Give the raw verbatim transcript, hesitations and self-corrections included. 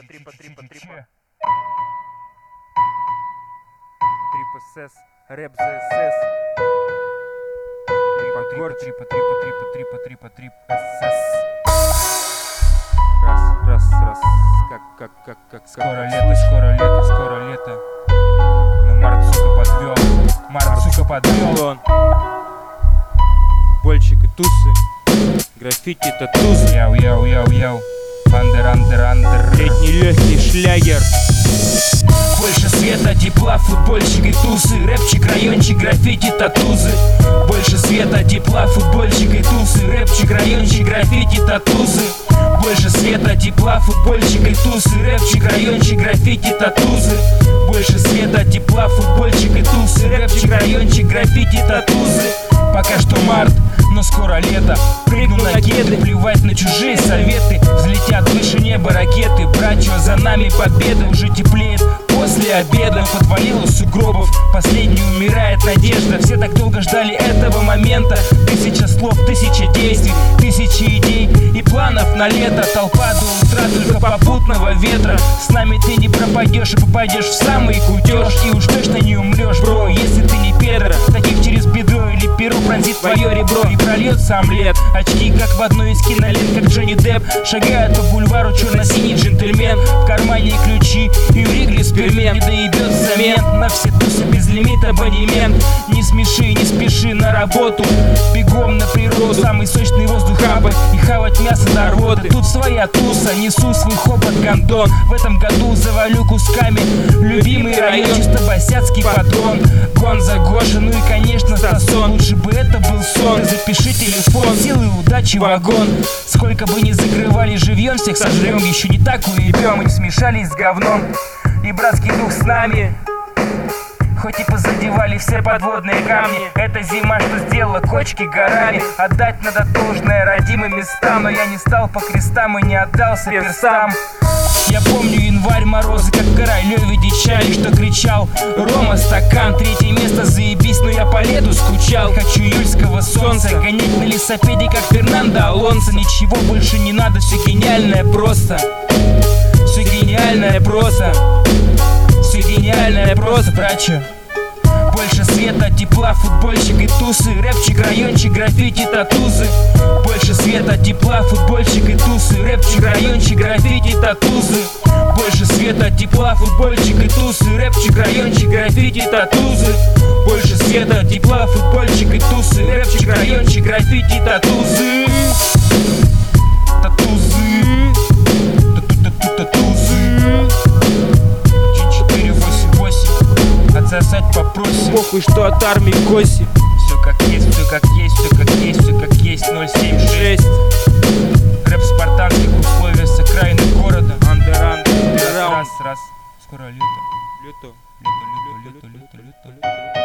трипа, трипа, трипа, трипа. Трип СС, рэп за СС. Трипа, трипа, трипа, трипа, трипа, трипа, трип СС. Раз, раз, раз. Как, как, как, как. Скоро лето, скоро лето, скоро лето. Но март, сука, подвел. Март, сука, подвел. Больчик и тусы. Граффити, татузы. Яу, яу, яу, яу. Андер, андер, андер. Летний легкий шлягер. Больше света, тепла, футбольщик и тусы. Рэпчик, райончик, граффити, татузы. Больше света, тепла, футбольщик и тусы. Рэпчик, райончик, граффити, татузы. Больше света, тепла, футбольщик и тусы. Рэпчик, райончик, граффити, татузы. Больше света, тепла, футбольщик и тусы. Рэпчик, райончик, граффити, татузы. Пока что март, но скоро лето. Прыгну на кеды, плевать на чужие советы. Взлетят выше неба ракеты. Братья, за нами победа. Уже теплеет после обеда. Подвалило сугробов, последний умирает надежда. Все так долго ждали этого момента. Тысяча слов, тысяча действий, тысячи идей и планов на лето. Толпа до утра только попутного ветра. С нами ты не пропадешь и попадешь в самый кутеж. И уж точно не умрешь, бро, если ты не педро. Таких через бедро или перо пронзит твое ребро и прольется омлет. Очки как в одной из кинолент, как Джонни Депп. Шагает по бульвару черно-синий джентльмен. В кармане ключи и в Ригле спермен. Не доебется мент на все тусы, без лимита абонемент. Не смеши, не спеши на работу. Бегом на природу, самый сочный воздух хапать и хавать мясо до рвоты. Тут своя туса, несу свой хобот гондон. В этом году завалю кусками любимый район, чисто босяцкий патрон. Гонза, Гоша, ну и конечно Стасон. Лучше бы это был сон. Запиши телефон, силы удачи вагон. Сколько бы ни закрывали живьем, всех сожрем. Еще не так уебем и не смешались с говном. И братский дух с нами. Хоть и позадевали все подводные камни. Эта зима, что сделала кочки горами. Отдать надо должное родимым местам. Но я не стал по крестам и не отдался перстам. Я помню январь, морозы, как в Королеве дичали, что кричал: Рома, стакан, третье место, заебись, но я по лету скучал. Хочу июльского солнца, гонять на лесопеде, как Фернандо Алонсо. Ничего больше не надо, все гениальное просто. Все гениальное просто. Все гениальное просто, братья. Больше света, тепла, футбольщик и тусы. Рэпчик, райончик, граффити, татузы. Больше света, тепла, футбольщик и тусы. Рэпчик, райончик, граффити, татузы. Больше света, тепла, футбольщик и тусы. Рэпчик, райончик, граффити, татузы. Больше света, тепла, футбольщик и тусы. Рэпчик, райончик, граффити, татузы. Татузы. Татузы. четыре восемь восемь. Отсосать попросим. Похуй, что от армии коси. Все как есть, все как есть, все как есть, все как есть. Ноль семь шесть. Рэп в спартанских условиях с окраины города. Андер, андер, Раз, раз, раз. Скоро лето. Лето. Лето, лето, лето, лето, лето, лето.